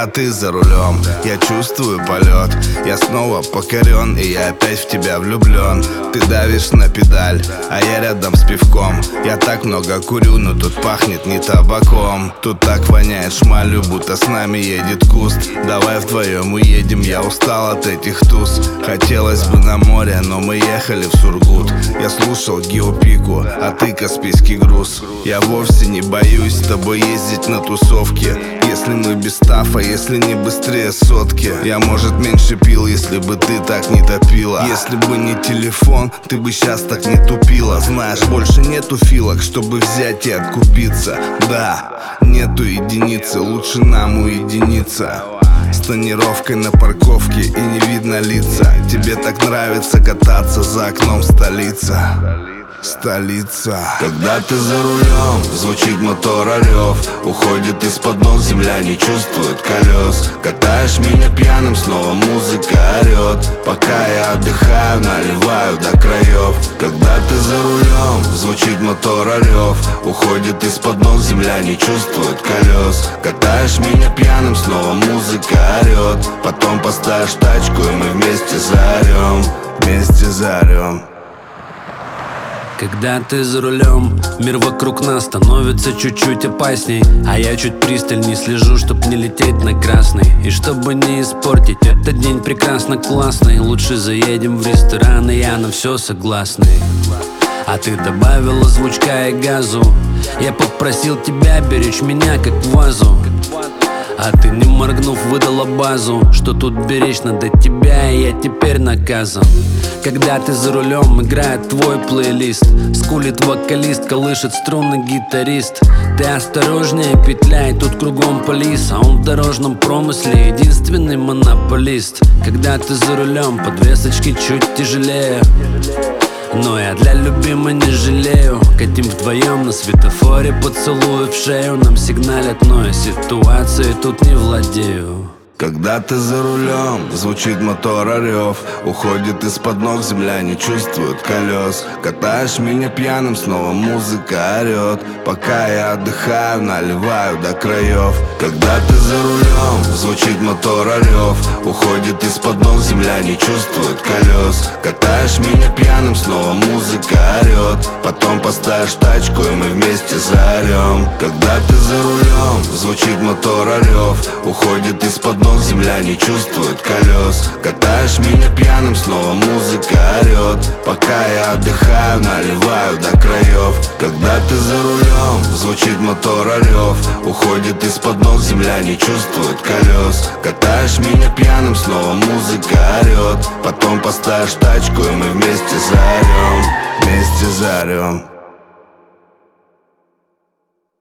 Когда ты за рулем, я чувствую полет. Я снова покорен, и я опять в тебя влюблен. Ты давишь на педаль, а я рядом с пивком. Я так много курю, но тут пахнет не табаком. Тут так воняет шмалью, будто с нами едет куст. Давай вдвоем уедем, я устал от этих туз. Хотелось бы на море, но мы ехали в Сургут. Я слушал Геопику, а ты Каспийский груз. Я вовсе не боюсь с тобой ездить на тусовке, если мы без тафа, если не быстрее сотки. Я, может, меньше пил, если бы ты так не топила. Если бы не телефон, ты бы сейчас так не тупила. Знаешь, больше нету филок, чтобы взять и откупиться. Да, нету единицы, лучше нам уединиться с тонировкой на парковке и не видно лица. Тебе так нравится кататься за окном столица. Столица. Когда ты за рулем, звучит мотора рев. Уходит из-под ног земля, не чувствует колес. Катаешь меня пьяным, снова музыка орет. Пока я отдыхаю, наливаю до краев. Когда ты за рулем, звучит мотора рев. Уходит из-под ног земля, не чувствует колес. Катаешь меня пьяным, снова музыка орет. Потом поставишь тачку, и мы вместе заорем. Вместе заорем. Когда ты за рулем, мир вокруг нас становится чуть-чуть опасней. А я чуть пристальней слежу, чтоб не лететь на красный. И чтобы не испортить этот день прекрасно классный, лучше заедем в ресторан, и я на все согласный. А ты добавила звучка и газу. Я попросил тебя беречь меня как вазу, а ты, не моргнув, выдала базу, что тут беречь надо тебя, и я теперь наказан. Когда ты за рулем, играет твой плейлист, скулит вокалист, колышет струны гитарист. Ты осторожнее, петляй, тут кругом полис, а он в дорожном промысле единственный монополист. Когда ты за рулем, подвесочки чуть тяжелее, но я для любимой не жалею. Катим вдвоем на светофоре, поцелуй в шею. Нам сигналят, но я ситуацией тут не владею. Когда ты за рулем, звучит мотор рев. Уходит из-под ног земля, не чувствует колес. Катаешь меня пьяным, снова музыка орет. Пока я отдыхаю, наливаю до краев. Когда ты за рулем, звучит мотор рев. Уходит из-под ног земля, не чувствует колес. Катаешь меня пьяным, снова музыка орет. Потом поставишь тачку, и мы вместе заорем. Когда ты за рулем, звучит мотор рев. Уходит из-под ног земля, не чувствует колес. Катаешь меня пьяным, снова музыка орет. Пока я отдыхаю, наливаю до краев. Когда ты за рулем, звучит мотор рев. Уходит из-под ног земля, не чувствует колес. Катаешь меня пьяным, снова музыка орет. Потом поставишь тачку, и мы вместе заорем. Вместе заорем.